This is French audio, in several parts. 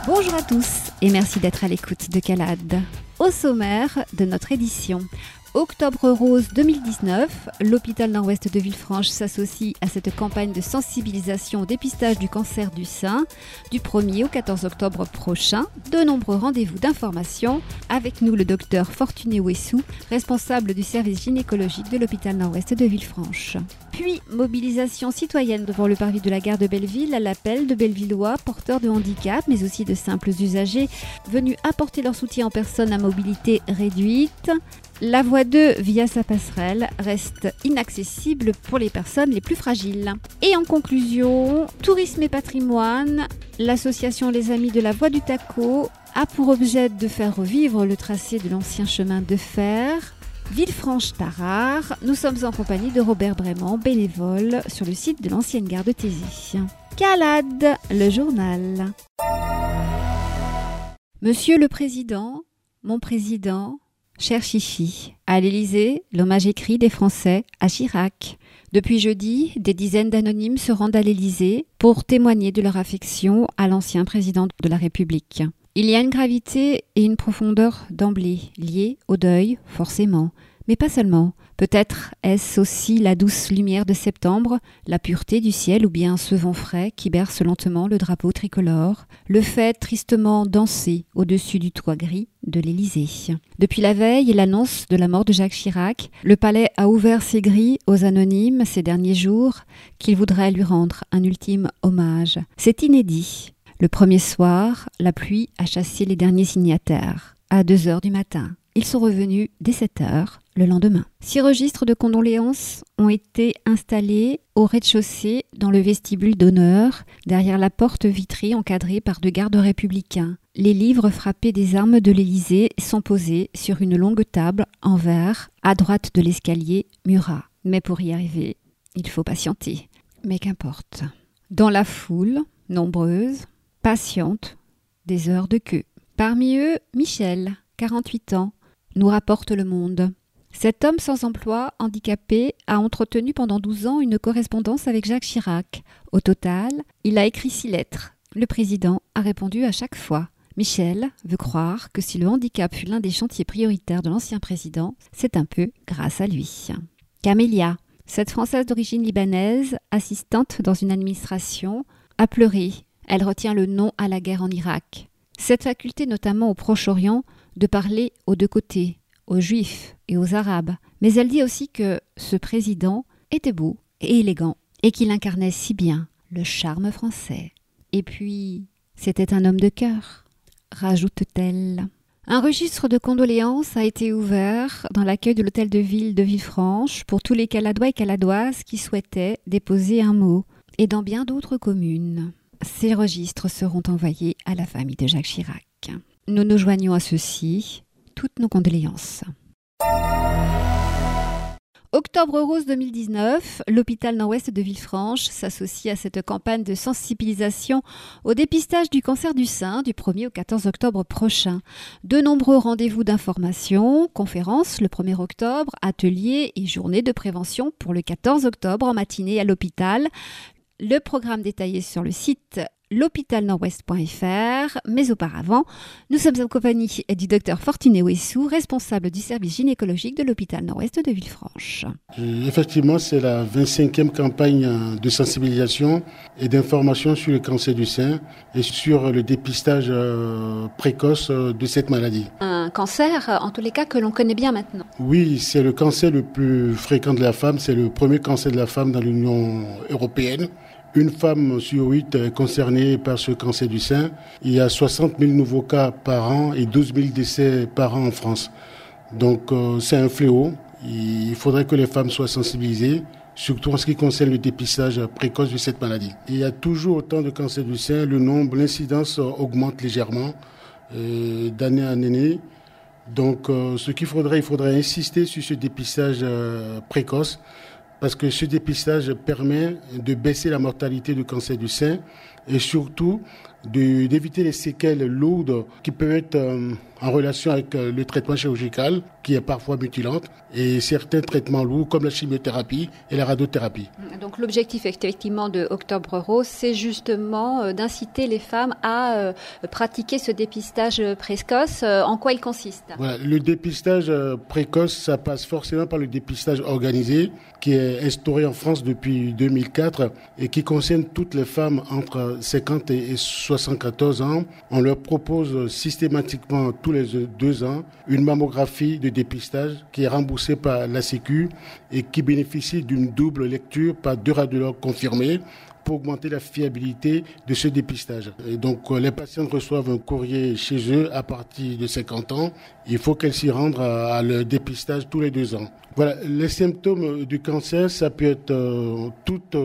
Bonjour à tous et merci d'être à l'écoute de Calade. Au sommaire de notre édition, Octobre Rose 2019, l'hôpital Nord-Ouest de Villefranche s'associe à cette campagne de sensibilisation au dépistage du cancer du sein du 1er au 14 octobre prochain. De nombreux rendez-vous d'information. Avec nous le docteur Fortuné Ouessou, responsable du service gynécologique de l'hôpital Nord-Ouest de Villefranche. Puis, mobilisation citoyenne devant le parvis de la gare de Belleville à l'appel de Bellevillois porteurs de handicap, mais aussi de simples usagers venus apporter leur soutien aux personnes à mobilité réduite. La voie 2, via sa passerelle, reste inaccessible pour les personnes les plus fragiles. Et en conclusion, tourisme et patrimoine, l'association Les Amis de la Voie du Taco a pour objet de faire revivre le tracé de l'ancien chemin de fer Villefranche-Tarare. Nous sommes en compagnie de Robert Brément, bénévole sur le site de l'ancienne gare de Thésy. Calade, le journal. Monsieur le Président, mon Président, cher Chichi, à l'Élysée, l'hommage écrit des Français à Chirac. Depuis jeudi, des dizaines d'anonymes se rendent à l'Élysée pour témoigner de leur affection à l'ancien président de la République. Il y a une gravité et une profondeur d'emblée, liées au deuil, forcément, mais pas seulement. Peut-être est-ce aussi la douce lumière de septembre, la pureté du ciel ou bien ce vent frais qui berce lentement le drapeau tricolore, le fait tristement danser au-dessus du toit gris de l'Élysée. Depuis la veille et l'annonce de la mort de Jacques Chirac, le palais a ouvert ses grilles aux anonymes ces derniers jours qu'il voudrait lui rendre un ultime hommage. C'est inédit. Le premier soir, la pluie a chassé les derniers signataires. À 2h du matin, ils sont revenus dès 7h le lendemain. 6 registres de condoléances ont été installés au rez-de-chaussée dans le vestibule d'honneur, derrière la porte vitrée encadrée par 2 gardes républicains. Les livres frappés des armes de l'Élysée sont posés sur une longue table en verre à droite de l'escalier Murat. Mais pour y arriver, il faut patienter. Mais qu'importe. Dans la foule, nombreuse, patiente, des heures de queue. Parmi eux, Michel, 48 ans, nous rapporte Le Monde. Cet homme sans emploi, handicapé, a entretenu pendant 12 ans une correspondance avec Jacques Chirac. Au total, il a écrit 6 lettres. Le président a répondu à chaque fois. Michel veut croire que si le handicap fut l'un des chantiers prioritaires de l'ancien président, c'est un peu grâce à lui. Camélia, cette Française d'origine libanaise, assistante dans une administration, a pleuré. Elle retient le non à la guerre en Irak. Cette faculté, notamment au Proche-Orient, de parler aux 2 côtés, aux Juifs et aux Arabes. Mais elle dit aussi que ce président était beau et élégant et qu'il incarnait si bien le charme français. Et puis, c'était un homme de cœur, rajoute-t-elle. Un registre de condoléances a été ouvert dans l'accueil de l'hôtel de ville de Villefranche pour tous les Caladois et Caladoises qui souhaitaient déposer un mot, et dans bien d'autres communes. Ces registres seront envoyés à la famille de Jacques Chirac. Nous nous joignons à ceux-ci, toutes nos condoléances. Octobre Rose 2019, l'hôpital Nord-Ouest de Villefranche s'associe à cette campagne de sensibilisation au dépistage du cancer du sein du 1er au 14 octobre prochain. De nombreux rendez-vous d'information, conférences le 1er octobre, ateliers et journées de prévention pour le 14 octobre en matinée à l'hôpital. Le programme détaillé sur le site l'hôpitalnordouest.fr, mais auparavant, nous sommes en compagnie du docteur Fortuné Ouessou, responsable du service gynécologique de l'hôpital Nord-Ouest de Villefranche. Effectivement, c'est la 25e campagne de sensibilisation et d'information sur le cancer du sein et sur le dépistage précoce de cette maladie. Un cancer, en tous les cas, que l'on connaît bien maintenant. Oui, c'est le cancer le plus fréquent de la femme, c'est le premier cancer de la femme dans l'Union européenne. Une femme sur 8 est concernée par ce cancer du sein. Il y a 60 000 nouveaux cas par an et 12 000 décès par an en France. Donc c'est un fléau. Il faudrait que les femmes soient sensibilisées, surtout en ce qui concerne le dépistage précoce de cette maladie. Il y a toujours autant de cancers du sein. L'incidence augmente légèrement d'année en année. Donc il faudrait insister sur ce dépistage précoce. Parce que ce dépistage permet de baisser la mortalité du cancer du sein et surtout d'éviter les séquelles lourdes qui peuvent être en relation avec le traitement chirurgical, qui est parfois mutilante, et certains traitements lourds comme la chimiothérapie et la radiothérapie. Donc l'objectif effectivement de Octobre Rose, c'est justement d'inciter les femmes à pratiquer ce dépistage précoce. En quoi il consiste ? Voilà, le dépistage précoce, ça passe forcément par le dépistage organisé, qui est instauré en France depuis 2004 et qui concerne toutes les femmes entre 50 et 74 ans. On leur propose systématiquement tous les 2 ans une mammographie de dépistage qui est remboursée par la Sécu et qui bénéficie d'une double lecture par 2 radiologues confirmés pour augmenter la fiabilité de ce dépistage. Et donc, les patientes reçoivent un courrier chez eux à partir de 50 ans. Il faut qu'elles s'y rendent à le dépistage tous les 2 ans. Voilà, les symptômes du cancer, ça peut être toute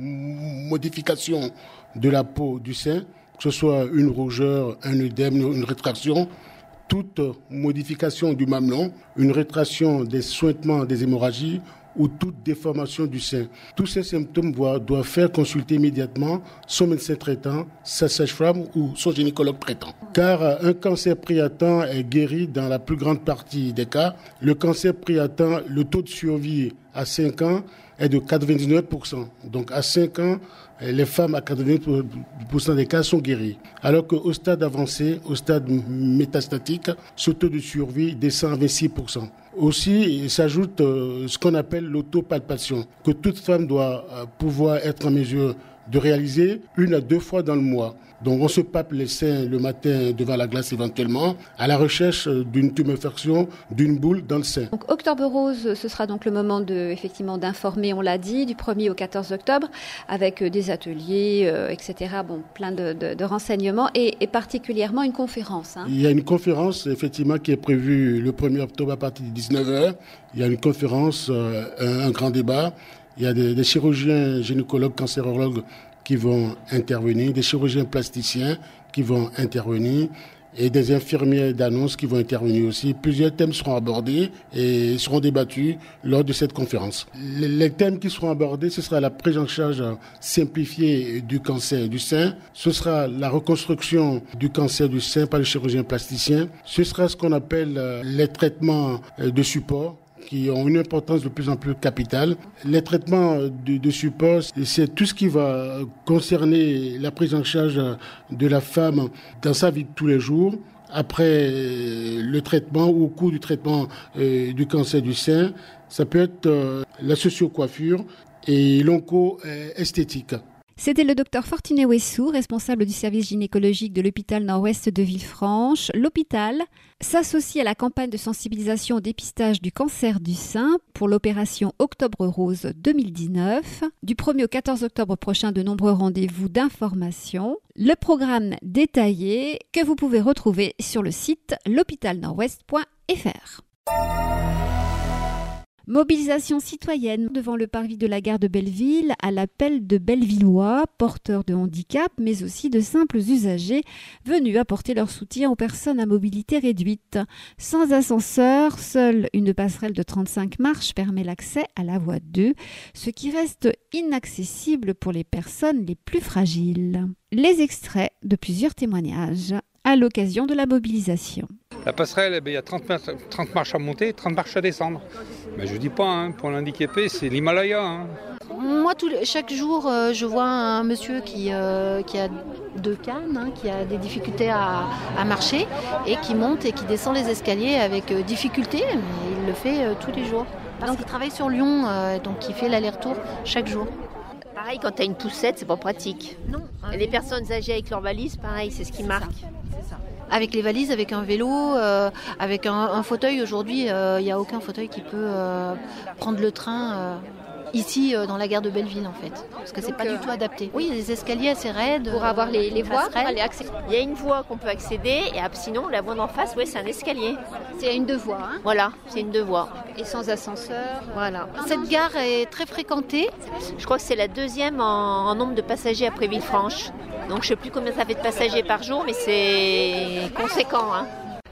modification de la peau du sein, que ce soit une rougeur, un œdème, une rétraction, toute modification du mamelon, une rétraction des suintements, des hémorragies, ou toute déformation du sein. Tous ces symptômes doivent faire consulter immédiatement son médecin traitant, sa sage-femme ou son gynécologue traitant. Car un cancer pris à temps est guéri dans la plus grande partie des cas. Le cancer pris à temps, le taux de survie à 5 ans est de 99%. Donc à 5 ans, les femmes à 99% des cas sont guéries. Alors qu'au stade avancé, au stade métastatique, ce taux de survie descend à 26%. Aussi, il s'ajoute ce qu'on appelle l'autopalpation, que toute femme doit pouvoir être en mesure de réaliser 1 à 2 fois dans le mois. Donc on se palpe les seins le matin devant la glace éventuellement, à la recherche d'une tuméfaction, d'une boule dans le sein. Donc Octobre Rose, ce sera donc le moment effectivement d'informer, on l'a dit, du 1er au 14 octobre, avec des ateliers, etc. Bon, plein de renseignements et particulièrement une conférence. Il y a une conférence effectivement qui est prévue le 1er octobre à partir de 19h. Il y a une conférence, un grand débat. Il y a des chirurgiens, gynécologues, cancérologues qui vont intervenir, des chirurgiens plasticiens qui vont intervenir et des infirmières d'annonce qui vont intervenir aussi. Plusieurs thèmes seront abordés et seront débattus lors de cette conférence. Les thèmes qui seront abordés, ce sera la prise en charge simplifiée du cancer du sein, ce sera la reconstruction du cancer du sein par le chirurgien plasticien, ce sera ce qu'on appelle les traitements de support, qui ont une importance de plus en plus capitale. Les traitements de support, c'est tout ce qui va concerner la prise en charge de la femme dans sa vie de tous les jours, après le traitement ou au cours du traitement du cancer du sein. Ça peut être la socio-coiffure et l'onco-esthétique. C'était le docteur Fortuné Ouessou, responsable du service gynécologique de l'hôpital Nord-Ouest de Villefranche. L'hôpital s'associe à la campagne de sensibilisation au dépistage du cancer du sein pour l'opération Octobre Rose 2019. Du 1er au 14 octobre prochain, de nombreux rendez-vous d'information. Le programme détaillé que vous pouvez retrouver sur le site l'hôpitalnordouest.fr. Mobilisation citoyenne devant le parvis de la gare de Belleville à l'appel de Bellevillois, porteurs de handicap, mais aussi de simples usagers venus apporter leur soutien aux personnes à mobilité réduite. Sans ascenseur, seule une passerelle de 35 marches permet l'accès à la voie 2, ce qui reste inaccessible pour les personnes les plus fragiles. Les extraits de plusieurs témoignages à l'occasion de la mobilisation. La passerelle, il y a 30 marches à monter, 30 marches à descendre. Je ne dis pas, pour l'handicapé, c'est l'Himalaya. Moi, chaque jour, je vois un monsieur qui a 2 cannes, qui a des difficultés à marcher et qui monte et qui descend les escaliers avec difficulté, mais il le fait tous les jours. Parce qu'il travaille sur Lyon, donc il fait l'aller-retour chaque jour. Pareil, quand tu as une poussette, c'est pas pratique. Non. Et les personnes âgées avec leurs valises, pareil, c'est ce qui marque. C'est ça. Avec les valises, avec un vélo, avec un fauteuil. Aujourd'hui, il n'y a aucun fauteuil qui peut prendre le train ici dans la gare de Belleville en fait. Parce que c'est pas du tout adapté. Oui, il y a des escaliers assez raides. Pour avoir les voies, il y a une voie qu'on peut accéder et sinon la voie d'en face, c'est un escalier. C'est une 2 voies. Voilà, c'est une 2 voies. Et sans ascenseur. Voilà. Cette gare est très fréquentée. Je crois que c'est la 2e en nombre de passagers après Villefranche. Donc je ne sais plus combien ça fait de passagers par jour, mais c'est conséquent.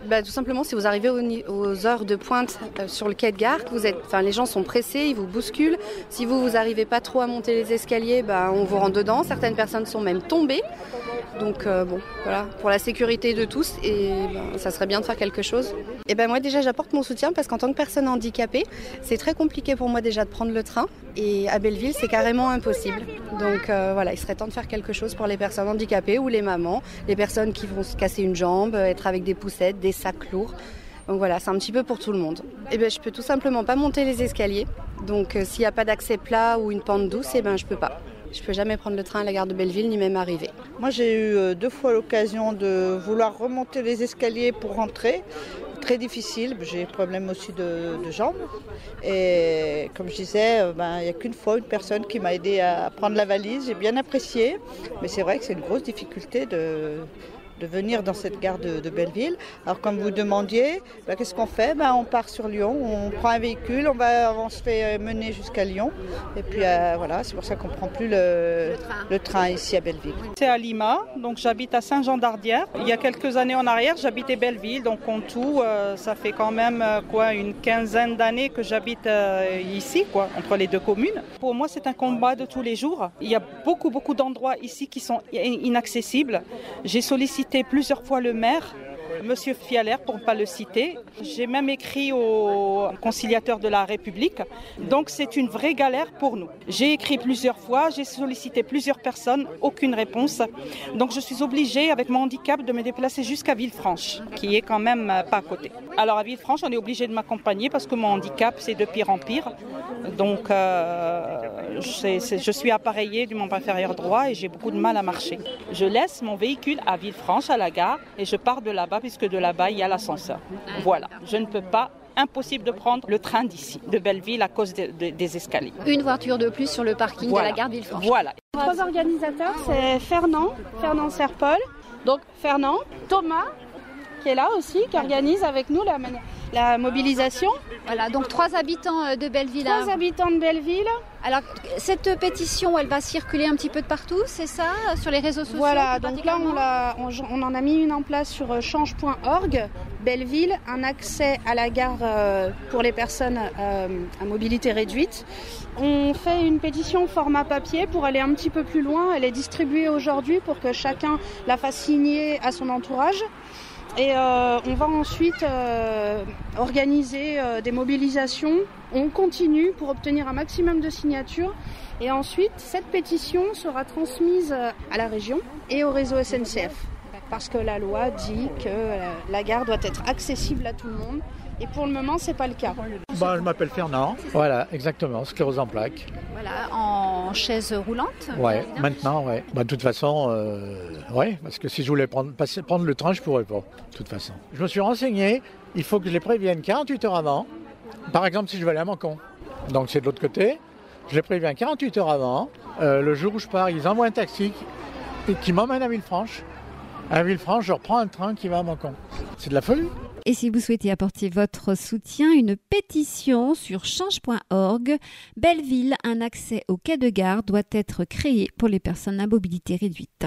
Tout simplement, si vous arrivez aux heures de pointe sur le quai de gare, les gens sont pressés, ils vous bousculent. Si vous n'arrivez pas trop à monter les escaliers, on vous rentre dedans. Certaines personnes sont même tombées. Donc voilà, pour la sécurité de tous, ça serait bien de faire quelque chose. Et moi déjà, j'apporte mon soutien parce qu'en tant que personne handicapée, c'est très compliqué pour moi déjà de prendre le train. Et à Belleville, c'est carrément impossible. Donc il serait temps de faire quelque chose pour les personnes handicapées ou les mamans, les personnes qui vont se casser une jambe, être avec des poussettes, des sacs lourds. Donc voilà, c'est un petit peu pour tout le monde. Je peux tout simplement pas monter les escaliers. Donc s'il n'y a pas d'accès plat ou une pente douce, je peux pas. Je peux jamais prendre le train à la gare de Belleville, ni même arriver. Moi, j'ai eu 2 fois l'occasion de vouloir remonter les escaliers pour rentrer. Très difficile, j'ai problème aussi de jambes. Et comme je disais, il n'y a qu'une fois une personne qui m'a aidé à prendre la valise. J'ai bien apprécié, mais c'est vrai que c'est une grosse difficulté de venir dans cette gare de Belleville. Alors comme vous demandiez, qu'est-ce qu'on fait ? On part sur Lyon, on prend un véhicule, on se fait mener jusqu'à Lyon. Et puis voilà, c'est pour ça qu'on ne prend plus le train ici à Belleville. C'est à Lima, donc j'habite à Saint-Jean-d'Ardière. Il y a quelques années en arrière, j'habitais Belleville, donc en tout, ça fait quand même une quinzaine d'années que j'habite ici, entre les 2 communes. Pour moi, c'est un combat de tous les jours. Il y a beaucoup d'endroits ici qui sont inaccessibles. J'ai sollicité plusieurs fois le maire, Monsieur Fialaire, pour ne pas le citer. J'ai même écrit au conciliateur de la République. Donc c'est une vraie galère pour nous. J'ai écrit plusieurs fois, j'ai sollicité plusieurs personnes, aucune réponse. Donc je suis obligée, avec mon handicap, de me déplacer jusqu'à Villefranche, qui est quand même pas à côté. Alors à Villefranche, on est obligé de m'accompagner parce que mon handicap, c'est de pire en pire. Donc je suis appareillée du membre inférieur droit et j'ai beaucoup de mal à marcher. Je laisse mon véhicule à Villefranche, à la gare, et je pars de là-bas, puisque de là-bas, il y a l'ascenseur. Voilà, je ne peux pas, impossible de prendre le train d'ici, de Belleville, à cause des escaliers. Une voiture de plus sur le parking de la gare de Villefranche. Voilà. 3 organisateurs, c'est Fernand Serpol, donc Fernand, Thomas, qui est là aussi, qui organise avec nous la mobilisation. Voilà, donc 3 habitants de Belleville. 3 habitants de Belleville. Alors, cette pétition, elle va circuler un petit peu de partout, c'est ça, sur les réseaux sociaux? Voilà, donc là, on en a mis une en place sur change.org. Belleville, un accès à la gare pour les personnes à mobilité réduite. On fait une pétition format papier pour aller un petit peu plus loin. Elle est distribuée aujourd'hui pour que chacun la fasse signer à son entourage. Et on va ensuite organiser des mobilisations. On continue pour obtenir un maximum de signatures. Et ensuite, cette pétition sera transmise à la région et au réseau SNCF. Parce que la loi dit que la gare doit être accessible à tout le monde. Et pour le moment, c'est pas le cas. Je m'appelle Fernand. Voilà, exactement, sclérose en plaques. Voilà, en chaise roulante. Ouais, maintenant, ouais. De toute façon, ouais, parce que si je voulais prendre le train, je pourrais pas, de toute façon. Je me suis renseigné, il faut que je les prévienne 48 heures avant. Par exemple, si je veux aller à Mâcon. Donc c'est de l'autre côté. Je les préviens 48 heures avant. Le jour où je pars, ils envoient un taxi qui m'emmène à Villefranche. À Villefranche, je reprends un train qui va à Mâcon. C'est de la folie. Et si vous souhaitez apporter votre soutien, une pétition sur change.org. Belleville, un accès au quai de gare doit être créé pour les personnes à mobilité réduite.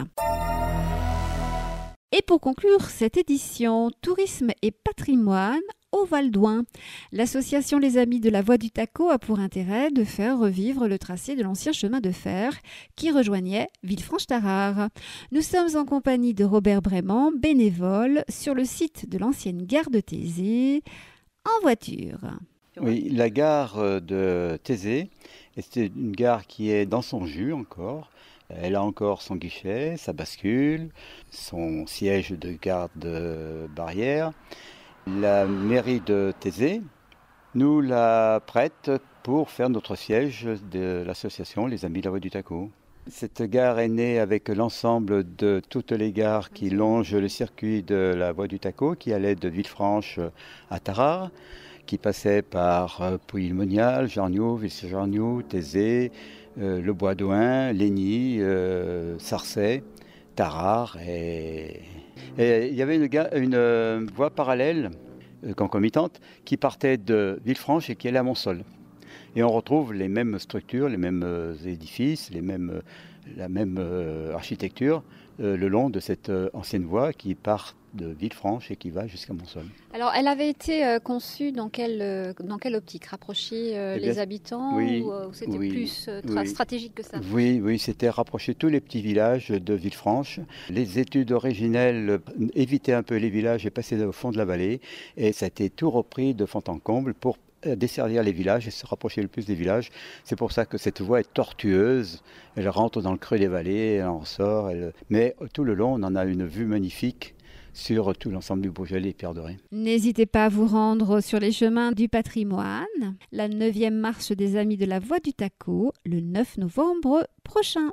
Et pour conclure cette édition, tourisme et patrimoine au Val d'Ouin. L'association Les Amis de la Voie du Taco a pour intérêt de faire revivre le tracé de l'ancien chemin de fer qui rejoignait Villefranche-Tarare. Nous sommes en compagnie de Robert Brément, bénévole, sur le site de l'ancienne gare de Thésée, en voiture. Oui, la gare de Thésée, c'est une gare qui est dans son jus encore. Elle a encore son guichet, sa bascule, son siège de garde-barrière. La mairie de Thésée nous la prête pour faire notre siège de l'association Les Amis de la Voie du Taco. Cette gare est née avec l'ensemble de toutes les gares qui longent le circuit de la Voie du Taco, qui allait de Villefranche à Tarare, qui passait par Pouilly-le-Monial, Jarniaux, Ville-sur-Jarniaux, Thésée, le Bois d'Ouin, Légny, Sarcey, Tarare et il y avait une voie parallèle concomitante qui partait de Villefranche et qui allait à Montsol. Et on retrouve les mêmes structures, les mêmes édifices, la même architecture le long de cette ancienne voie qui part de Villefranche et qui va jusqu'à Montsol. Alors, elle avait été conçue dans quelle optique? Rapprocher les habitants ou c'était plus stratégique que ça? Oui, c'était rapprocher tous les petits villages de Villefranche. Les études originelles évitaient un peu les villages et passaient au fond de la vallée. Et ça a été tout repris de fond en comble pour desservir les villages et se rapprocher le plus des villages. C'est pour ça que cette voie est tortueuse. Elle rentre dans le creux des vallées, elle en ressort. Mais tout le long, on en a une vue magnifique sur tout l'ensemble du Beaujolais et Pierre-Doré. N'hésitez pas à vous rendre sur les chemins du patrimoine. La 9e marche des Amis de la Voie du Taco, le 9 novembre prochain.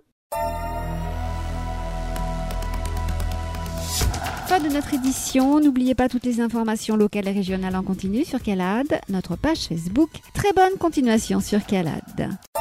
Fin de notre édition. N'oubliez pas toutes les informations locales et régionales en continu sur CALAD, notre page Facebook. Très bonne continuation sur CALAD.